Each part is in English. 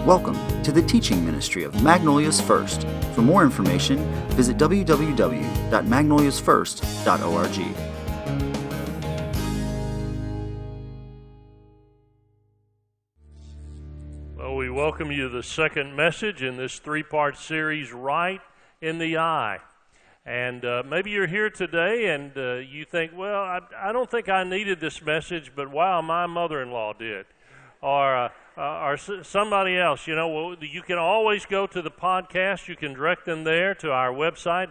Welcome to the teaching ministry of Magnolias First. For more information, visit www.magnoliasfirst.org. Well, we welcome you to the second message in this three-part series, Right in the Eye. And maybe you're here today and you think, well, I don't think I needed this message, but wow, my mother-in-law did. Or somebody else, well, you can always go to the podcast. You can direct them there to our website,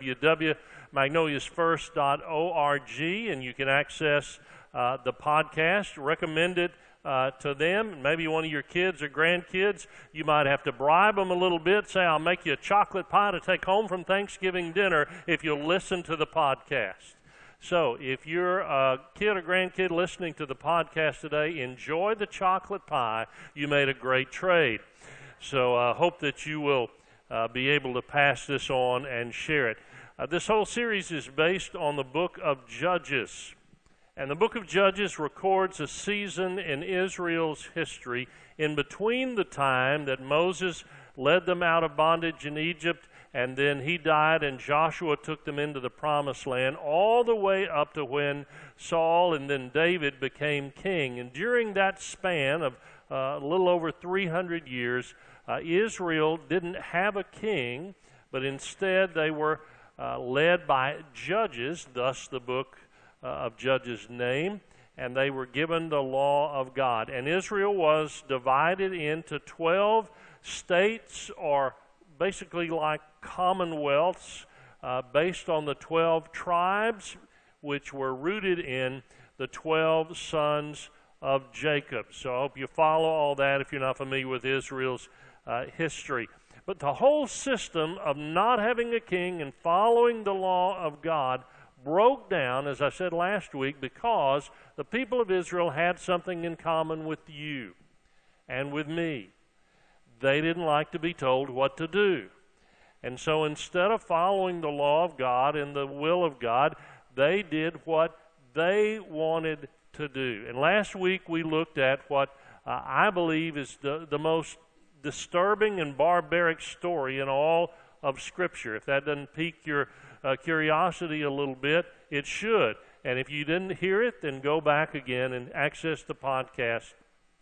www.magnoliasfirst.org, and you can access the podcast, recommend it to them. Maybe one of your kids or grandkids, you might have to bribe them a little bit, say, I'll make you a chocolate pie to take home from Thanksgiving dinner if you'll listen to the podcast. So if you're a kid or grandkid listening to the podcast today, enjoy the chocolate pie. You made a great trade. So I hope that you will be able to pass this on and share it. This whole series is based on the book of Judges. And the book of Judges records a season in Israel's history in between the time that Moses led them out of bondage in Egypt, and then he died and Joshua took them into the promised land, all the way up to when Saul and then David became king. And during that span of a little over 300 years, Israel didn't have a king, but instead they were led by judges, thus the book of Judges' name, and they were given the law of God. And Israel was divided into 12 states, or basically like commonwealths, based on the 12 tribes, which were rooted in the 12 sons of Jacob. So I hope you follow all that if you're not familiar with Israel's history. But the whole system of not having a king and following the law of God broke down, as I said last week, because the people of Israel had something in common with you and with me. They didn't like to be told what to do. And so instead of following the law of God and the will of God, they did what they wanted to do. And last week we looked at what I believe is the most disturbing and barbaric story in all of Scripture. If that doesn't pique your curiosity a little bit, it should. And if you didn't hear it, then go back again and access the podcast.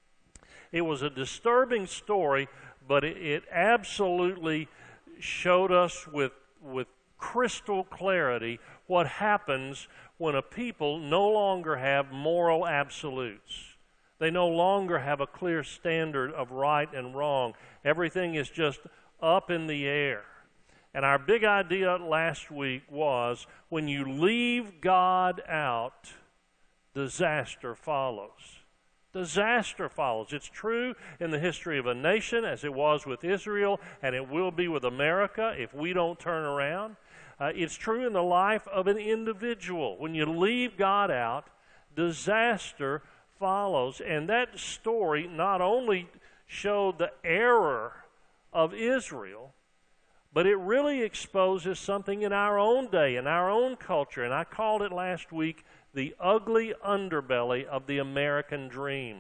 It was a disturbing story, but it absolutely showed us with crystal clarity what happens when a people no longer have moral absolutes. They no longer have a clear standard of right and wrong. Everything is just up in the air. And our big idea last week was when you leave God out, disaster follows. Disaster follows. It's true in the history of a nation, as it was with Israel, and it will be with America if we don't turn around. It's true in the life of an individual. When you leave God out, disaster follows. And that story not only showed the error of Israel, but it really exposes something in our own day, in our own culture. And I called it last week the ugly underbelly of the American dream.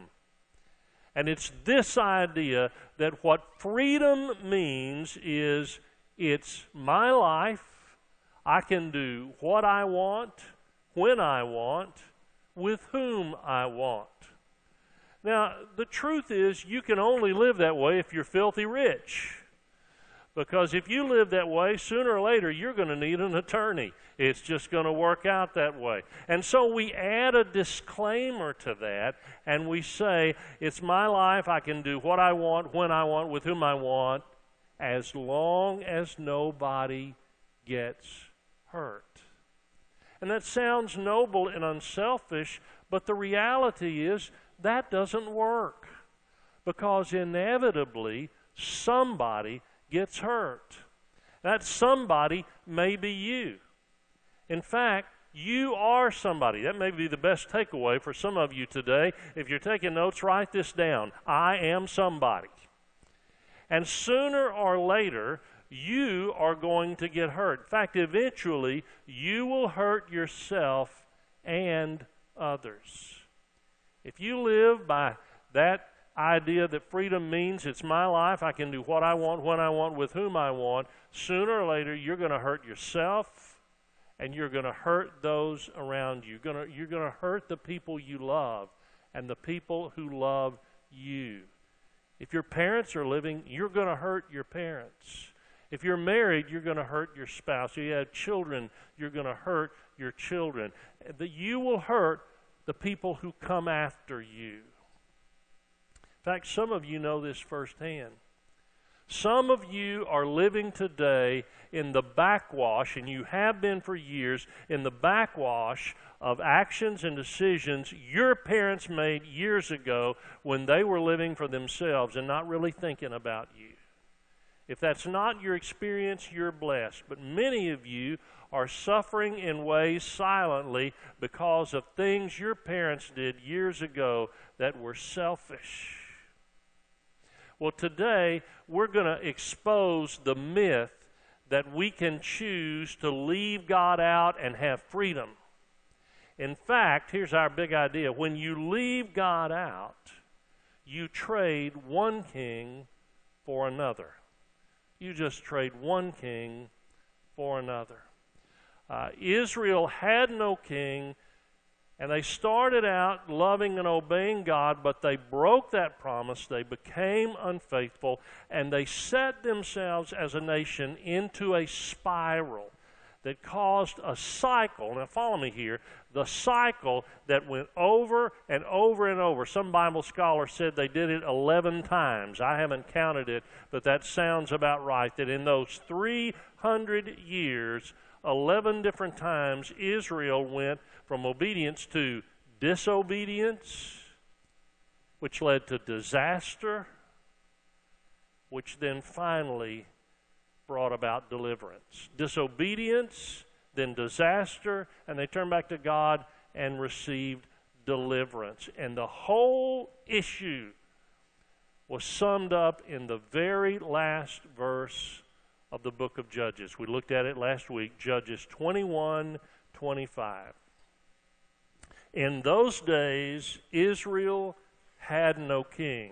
And it's this idea that what freedom means is it's my life. I can do what I want, when I want, with whom I want. Now, the truth is you can only live that way if you're filthy rich. Because if you live that way, sooner or later, you're going to need an attorney. It's just going to work out that way. And so we add a disclaimer to that, and we say, it's my life, I can do what I want, when I want, with whom I want, as long as nobody gets hurt. And that sounds noble and unselfish, but the reality is that doesn't work. Because inevitably, somebody gets hurt. That somebody may be you. In fact, you are somebody. That may be the best takeaway for some of you today. If you're taking notes, write this down. I am somebody. And sooner or later, you are going to get hurt. In fact, eventually, you will hurt yourself and others. If you live by that idea that freedom means it's my life, I can do what I want, when I want, with whom I want, sooner or later you're going to hurt yourself and you're going to hurt those around you. You're going to hurt the people you love and the people who love you. If your parents are living, you're going to hurt your parents. If you're married, you're going to hurt your spouse. If you have children, you're going to hurt your children. That you will hurt the people who come after you. In fact, some of you know this firsthand. Some of you are living today in the backwash, and you have been for years, in the backwash of actions and decisions your parents made years ago when they were living for themselves and not really thinking about you. If that's not your experience, you're blessed. But many of you are suffering in ways silently because of things your parents did years ago that were selfish. Well, today we're going to expose the myth that we can choose to leave God out and have freedom. In fact, here's our big idea. When you leave God out, you trade one king for another. You just trade one king for another. Israel had no king, and they started out loving and obeying God, but they broke that promise. They became unfaithful, and they set themselves as a nation into a spiral that caused a cycle. Now follow me here. The cycle that went over and over and over. Some Bible scholars said they did it 11 times. I haven't counted it, but that sounds about right. That in those 300 years, 11 different times, Israel went from obedience to disobedience, which led to disaster, which then finally brought about deliverance. Disobedience, then disaster, and they turned back to God and received deliverance. And the whole issue was summed up in the very last verse of the book of Judges. We looked at it last week, Judges 21:25. In those days, Israel had no king.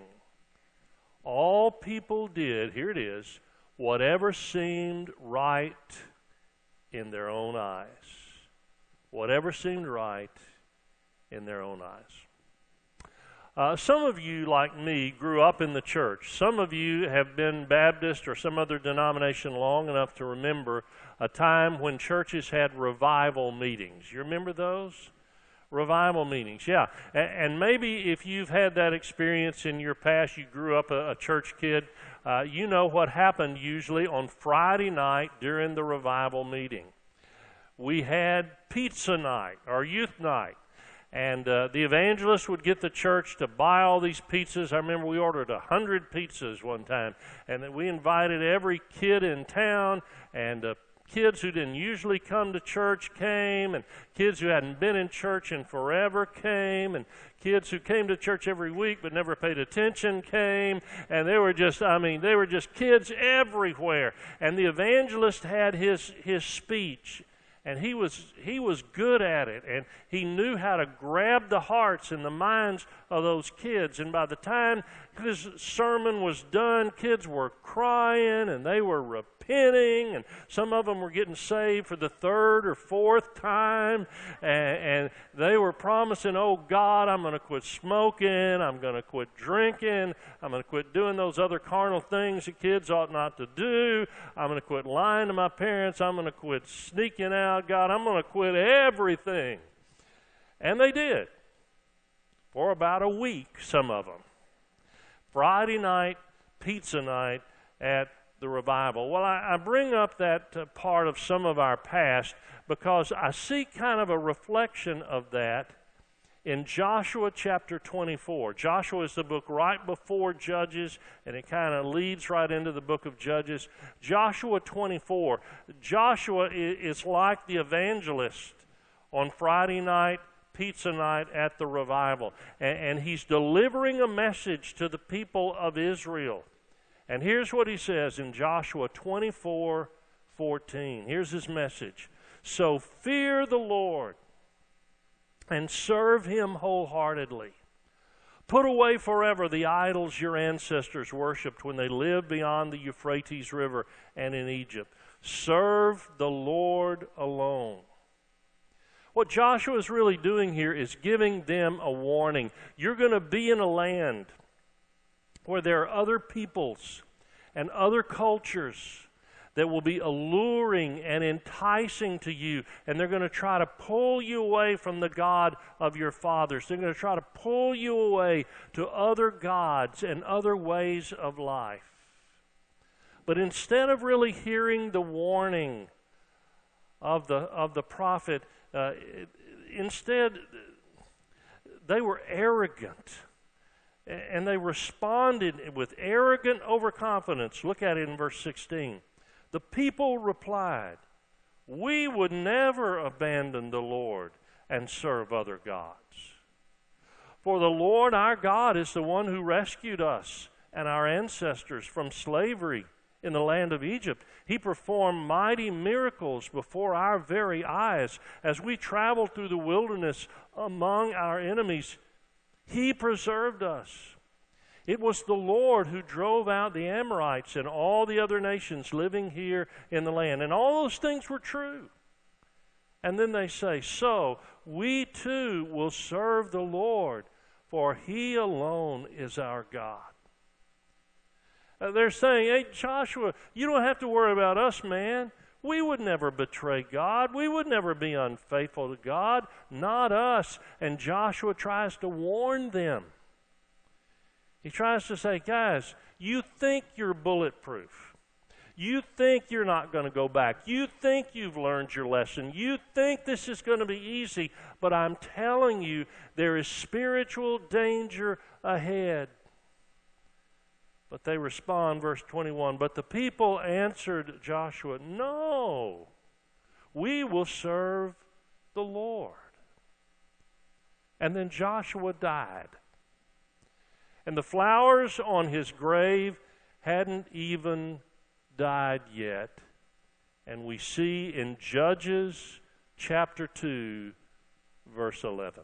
All people did, here it is, whatever seemed right in their own eyes. Whatever seemed right in their own eyes. Some of you, like me, grew up in the church. Some of you have been Baptist or some other denomination long enough to remember a time when churches had revival meetings. You remember those? Revival meetings, yeah. And maybe if you've had that experience in your past, you grew up a church kid, you know what happened usually on Friday night during the revival meeting. We had pizza night, or youth night. And the evangelist would get the church to buy all these pizzas. I remember we ordered 100 pizzas one time. And then we invited every kid in town, and kids who didn't usually come to church came, and kids who hadn't been in church in forever came, and kids who came to church every week but never paid attention came, and they were just kids everywhere. And the evangelist had his speech, and he was good at it, and he knew how to grab the hearts and the minds of those kids. And by the time his sermon was done, kids were crying, and they were repenting, and some of them were getting saved for the third or fourth time, and they were promising, oh God, I'm going to quit smoking, I'm going to quit drinking, I'm going to quit doing those other carnal things that kids ought not to do, I'm going to quit lying to my parents, I'm going to quit sneaking out, God, I'm going to quit everything. And they did. For about a week, some of them. Friday night, pizza night at the revival. Well, I bring up that part of some of our past because I see kind of a reflection of that in Joshua chapter 24. Joshua is the book right before Judges, and it kind of leads right into the book of Judges. Joshua 24. Joshua is like the evangelist on Friday night, pizza night at the revival. And he's delivering a message to the people of Israel. And here's what he says in Joshua 24:14. Here's his message. So fear the Lord and serve him wholeheartedly. Put away forever the idols your ancestors worshipped when they lived beyond the Euphrates River and in Egypt. Serve the Lord alone. What Joshua is really doing here is giving them a warning. You're going to be in a land where there are other peoples and other cultures that will be alluring and enticing to you, and they're going to try to pull you away from the God of your fathers. They're going to try to pull you away to other gods and other ways of life. But instead of really hearing the warning of the prophet, instead they were arrogant. And they responded with arrogant overconfidence. Look at it in verse 16. The people replied, "We would never abandon the Lord and serve other gods. For the Lord our God is the one who rescued us and our ancestors from slavery in the land of Egypt. He performed mighty miracles before our very eyes as we traveled through the wilderness among our enemies. He preserved us. It was the Lord who drove out the Amorites and all the other nations living here in the land." And all those things were true. And then they say, "So we too will serve the Lord, for He alone is our God." They're saying, "Hey, Joshua, you don't have to worry about us, man. We would never betray God. We would never be unfaithful to God. Not us." And Joshua tries to warn them. He tries to say, guys, you think you're bulletproof. You think you're not going to go back. You think you've learned your lesson. You think this is going to be easy. But I'm telling you, there is spiritual danger ahead. But they respond, verse 21, "But the people answered Joshua, 'No, we will serve the Lord.'" And then Joshua died. And the flowers on his grave hadn't even died yet. And we see in Judges chapter 2, verse 11.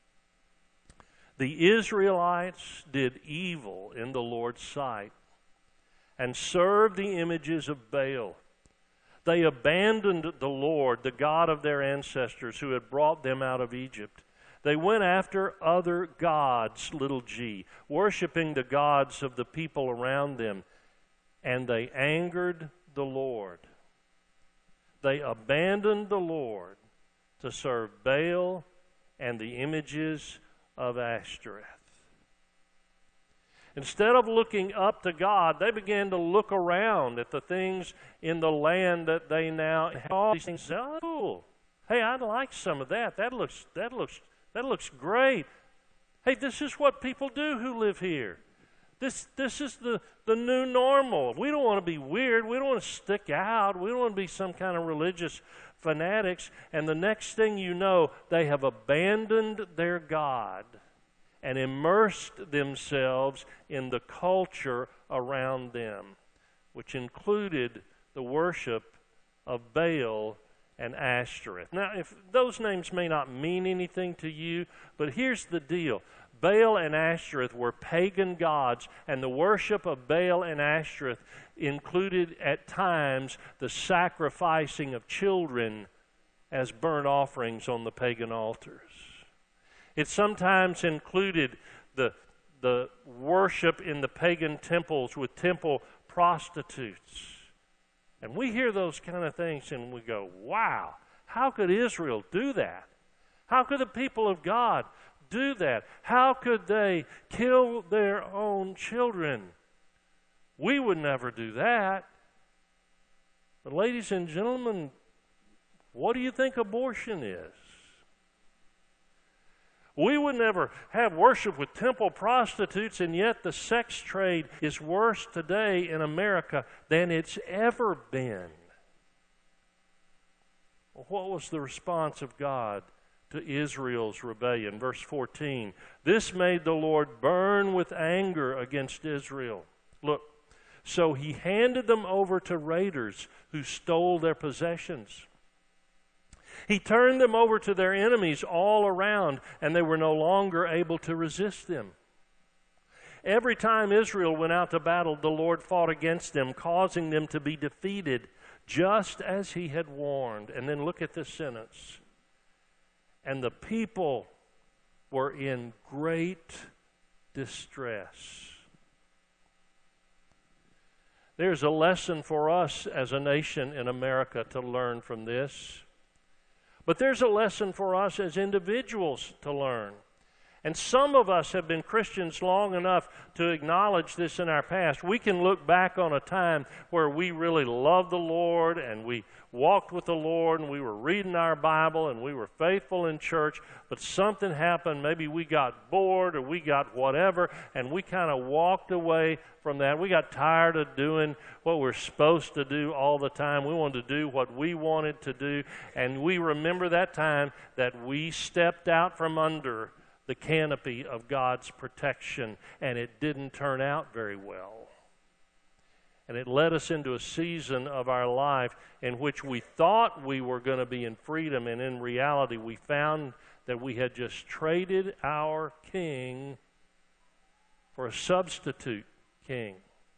"The Israelites did evil in the Lord's sight and served the images of Baal. They abandoned the Lord, the God of their ancestors who had brought them out of Egypt. They went after other gods, little g, worshiping the gods of the people around them, and they angered the Lord. They abandoned the Lord to serve Baal and the images of Ashtoreth." Instead of looking up to God, they began to look around at the things in the land that they now have. All these things, "Oh, hey, I'd like some of that. That looks great. Hey, this is what people do who live here. This is the new normal. We don't want to be weird. We don't want to stick out. We don't want to be some kind of religious fanatics." And the next thing you know, they have abandoned their God and immersed themselves in the culture around them, which included the worship of Baal and Ashtoreth. Now, if those names may not mean anything to you, but here's the deal. Baal and Ashtoreth were pagan gods, and the worship of Baal and Ashtoreth included at times the sacrificing of children as burnt offerings on the pagan altars. It sometimes included the worship in the pagan temples with temple prostitutes. And we hear those kind of things and we go, wow, how could Israel do that? How could the people of God do that? How could they kill their own children? We would never do that. But ladies and gentlemen, what do you think abortion is? We would never have worship with temple prostitutes, and yet the sex trade is worse today in America than it's ever been. What was the response of God to Israel's rebellion? Verse 14, "This made the Lord burn with anger against Israel. Look, so he handed them over to raiders who stole their possessions. He turned them over to their enemies all around, and they were no longer able to resist them. Every time Israel went out to battle, the Lord fought against them, causing them to be defeated, just as he had warned. And then look at this sentence. And the people were in great distress. There's a lesson for us as a nation in America to learn from this. But there's a lesson for us as individuals to learn. And some of us have been Christians long enough to acknowledge this in our past. We can look back on a time where we really loved the Lord and we walked with the Lord and we were reading our Bible and we were faithful in church, but something happened. Maybe we got bored or we got whatever, and we kind of walked away from that. We got tired of doing what we're supposed to do all the time. We wanted to do what we wanted to do, and we remember that time that we stepped out from under the canopy of God's protection, and it didn't turn out very well. And it led us into a season of our life in which we thought we were going to be in freedom, and in reality we found that we had just traded our king for a substitute king.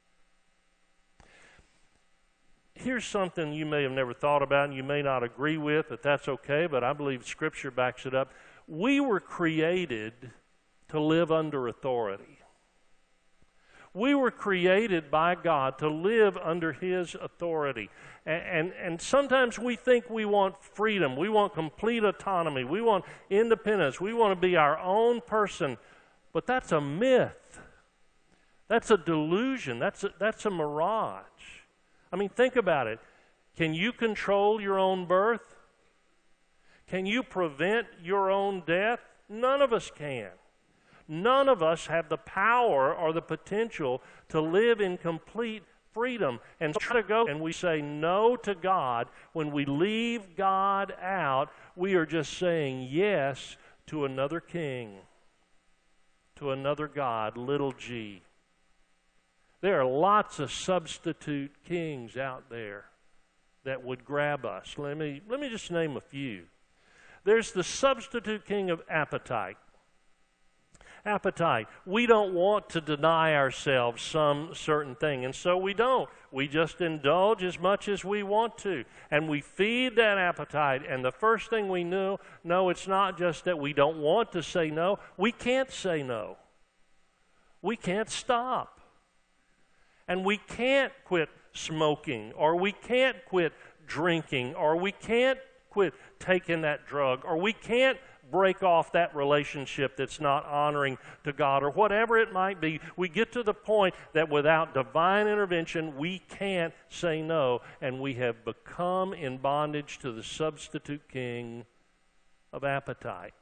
Here's something you may have never thought about and you may not agree with, but that's okay, but I believe Scripture backs it up. We were created to live under authority. We were created by God to live under His authority. And sometimes we think we want freedom. We want complete autonomy. We want independence. We want to be our own person. But that's a myth. That's a delusion. That's a mirage. I mean, think about it. Can you control your own birth? Can you prevent your own death? None of us can. None of us have the power or the potential to live in complete freedom. And try to go and we say no to God. When we leave God out, we are just saying yes to another king, to another God, little g. There are lots of substitute kings out there that would grab us. Let me just name a few. There's the substitute king of appetite. Appetite. We don't want to deny ourselves some certain thing, and so we don't. We just indulge as much as we want to, and we feed that appetite, and the first thing we know, it's not just that we don't want to say no. We can't say no. We can't stop. And we can't quit smoking, or we can't quit drinking, or we can't quit taking that drug, or we can't break off that relationship that's not honoring to God, or whatever it might be. We get to the point that without divine intervention, we can't say no, and we have become in bondage to the substitute king of appetite.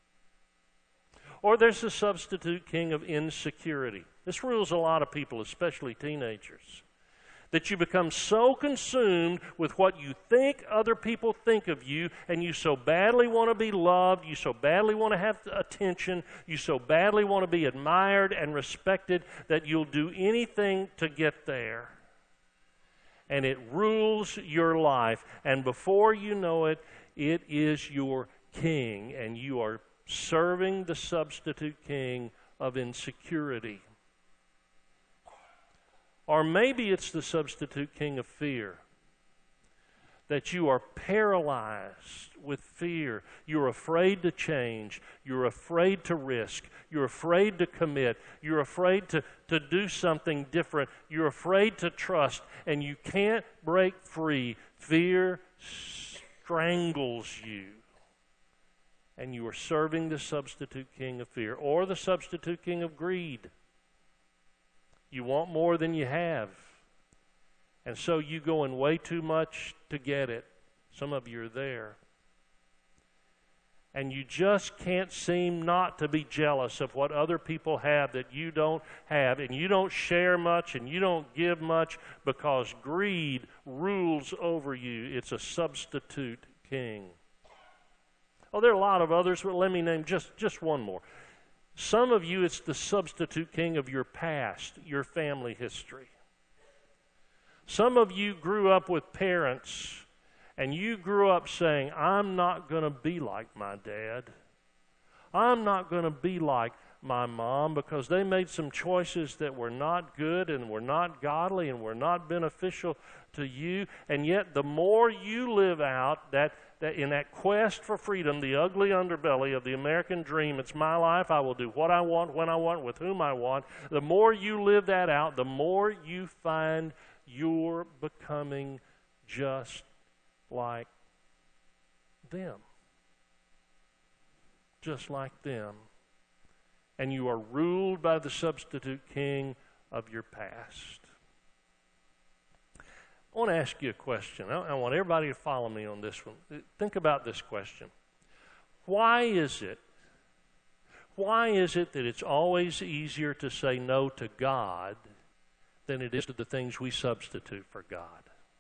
Or there's the substitute king of insecurity. This rules a lot of people, especially teenagers. That you become so consumed with what you think other people think of you, and you so badly want to be loved, you so badly want to have attention, you so badly want to be admired and respected that you'll do anything to get there. And it rules your life, and before you know it, it is your king, and you are serving the substitute king of insecurity. Or maybe it's the substitute king of fear. That you are paralyzed with fear. You're afraid to change. You're afraid to risk. You're afraid to commit. You're afraid to do something different. You're afraid to trust, and you can't break free. Fear strangles you. And you are serving the substitute king of fear. Or the substitute king of greed. You want more than you have. And so you go in way too much to get it. Some of you are there. And you just can't seem not to be jealous of what other people have that you don't have. And you don't share much and you don't give much because greed rules over you. It's a substitute king. Oh, there are a lot of others, but let me name just one more. Some of you, it's the substitute king of your past, your family history. Some of you grew up with parents, and you grew up saying, I'm not going to be like my dad. I'm not going to be like my mom because they made some choices that were not good and were not godly and were not beneficial to you. And yet the more you live out that in that quest for freedom, the ugly underbelly of the American dream, it's my life, I will do what I want, when I want, with whom I want, the more you live that out, the more you find you're becoming just like them. Just like them. And you are ruled by the substitute king of your past. I want to ask you a question. I want everybody to follow me on this one. Think about this question. Why is it that it's always easier to say no to God than it is to the things we substitute for God?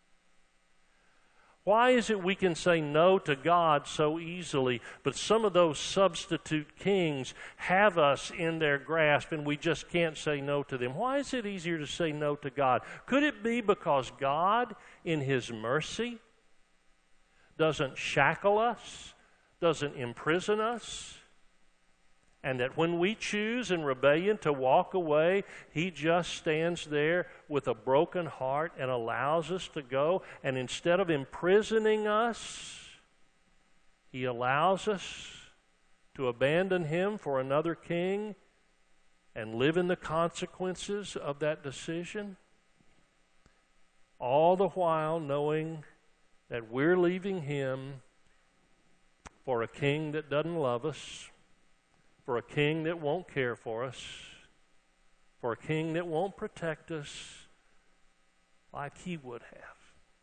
Why is it we can say no to God so easily, but some of those substitute kings have us in their grasp and we just can't say no to them? Why is it easier to say no to God? Could it be because God, in His mercy, doesn't shackle us, doesn't imprison us, and that when we choose in rebellion to walk away, He just stands there with a broken heart and allows us to go. And instead of imprisoning us, He allows us to abandon Him for another king and live in the consequences of that decision. All the while knowing that we're leaving Him for a king that doesn't love us, for a king that won't care for us, for a king that won't protect us like He would have.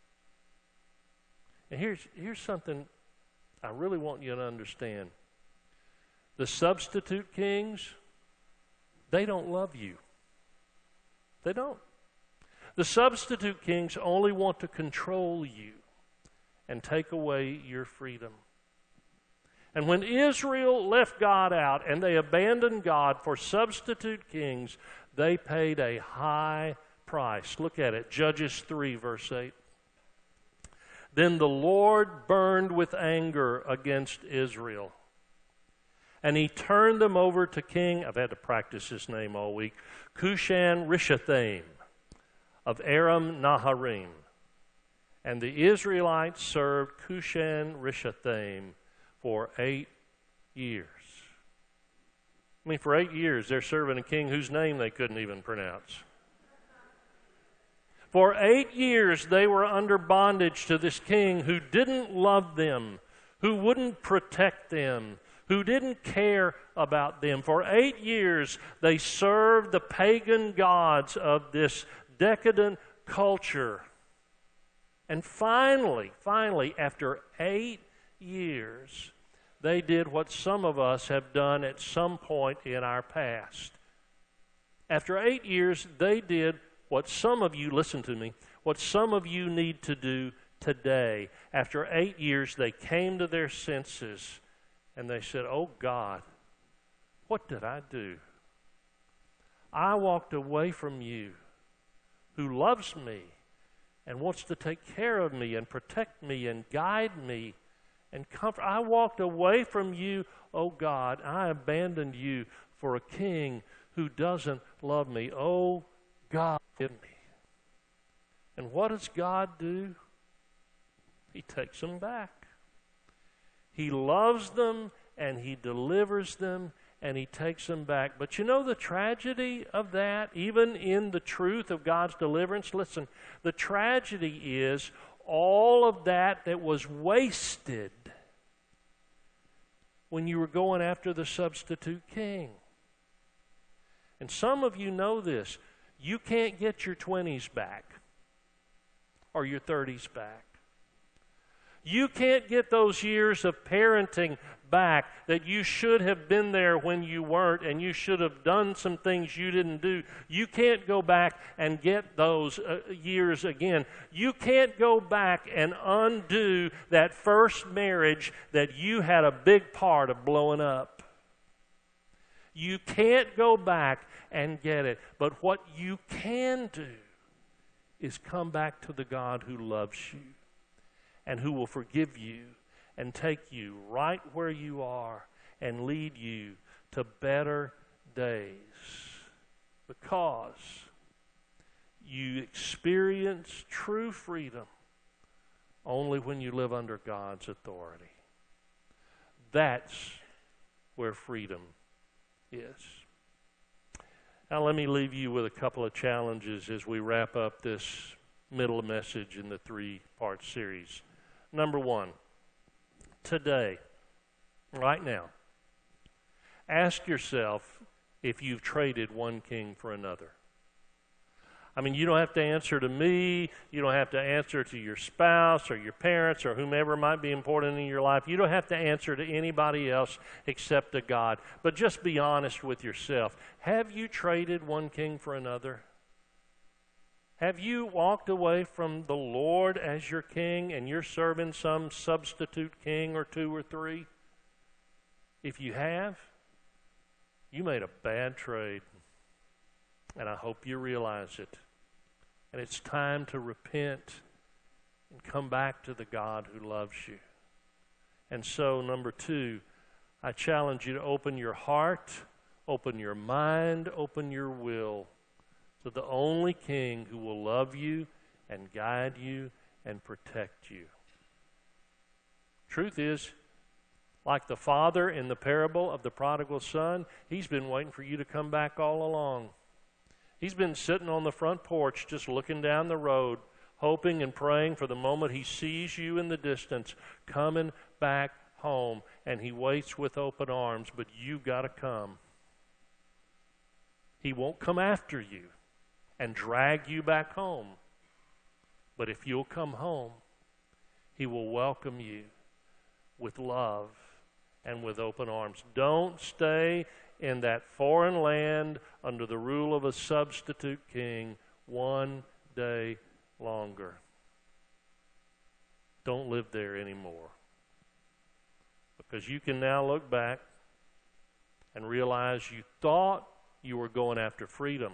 And here's something I really want you to understand. The substitute kings, they don't love you. They don't. The substitute kings only want to control you and take away your freedom. And when Israel left God out and they abandoned God for substitute kings, they paid a high price. Look at it, Judges 3, verse 8. Then the Lord burned with anger against Israel, and He turned them over to King, I've had to practice his name all week, Cushan-Rishathaim of Aram Naharaim. And the Israelites served Cushan-Rishathaim for 8 years. I mean, for 8 years, they're serving a king whose name they couldn't even pronounce. For 8 years, they were under bondage to this king who didn't love them, who wouldn't protect them, who didn't care about them. For 8 years, they served the pagan gods of this decadent culture. And finally, after 8 years, they did what some of us have done at some point in our past. After 8 years, they did what some of you, listen to me, what some of you need to do today. After 8 years, they came to their senses and they said, "Oh God, what did I do? I walked away from you, who loves me and wants to take care of me and protect me and guide me and comfort. I walked away from you, oh God. I abandoned you for a king who doesn't love me. Oh God, forgive me." And what does God do? He takes them back. He loves them and He delivers them and He takes them back. But you know the tragedy of that, even in the truth of God's deliverance? Listen, the tragedy is all of that was wasted when you were going after the substitute king. And some of you know this. You can't get your 20s back or your 30s back. You can't get those years of parenting back that you should have been there when you weren't and you should have done some things you didn't do. You can't go back and get those years again. You can't go back and undo that first marriage that you had a big part of blowing up. You can't go back and get it. But what you can do is come back to the God who loves you and who will forgive you and take you right where you are and lead you to better days, because you experience true freedom only when you live under God's authority. That's where freedom is. Now let me leave you with a couple of challenges as we wrap up this middle message in the 3-part series. Number one, today, right now, ask yourself if you've traded one king for another. I mean, you don't have to answer to me. You don't have to answer to your spouse or your parents or whomever might be important in your life. You don't have to answer to anybody else except to God. But just be honest with yourself. Have you traded one king for another? Have you walked away from the Lord as your king and you're serving some substitute king or 2 or 3? If you have, you made a bad trade. And I hope you realize it. And it's time to repent and come back to the God who loves you. And so, number 2, I challenge you to open your heart, open your mind, open your will to the only King who will love you and guide you and protect you. Truth is, like the father in the parable of the prodigal son, he's been waiting for you to come back all along. He's been sitting on the front porch just looking down the road, hoping and praying for the moment he sees you in the distance, coming back home. And he waits with open arms, but you've got to come. He won't come after you and drag you back home. But if you'll come home, he will welcome you with love and with open arms. Don't stay in that foreign land under the rule of a substitute king one day longer. Don't live there anymore. Because you can now look back and realize you thought you were going after freedom.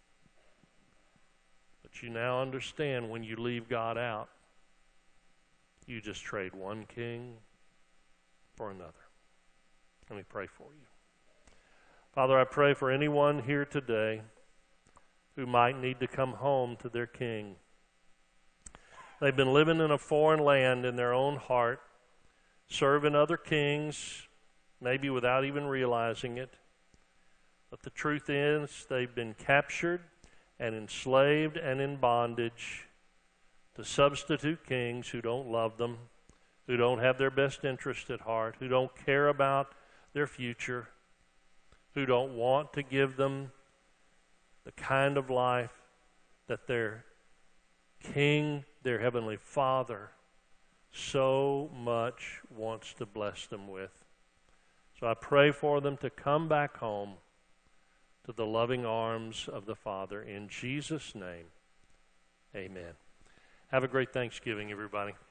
But you now understand when you leave God out, you just trade one king for another. Let me pray for you. Father, I pray for anyone here today who might need to come home to their king. They've been living in a foreign land in their own heart, serving other kings, maybe without even realizing it. But the truth is, they've been captured and enslaved and in bondage to substitute kings who don't love them, who don't have their best interest at heart, who don't care about their future, who don't want to give them the kind of life that their King, their Heavenly Father, so much wants to bless them with. So I pray for them to come back home to the loving arms of the Father. In Jesus' name, amen. Have a great Thanksgiving, everybody.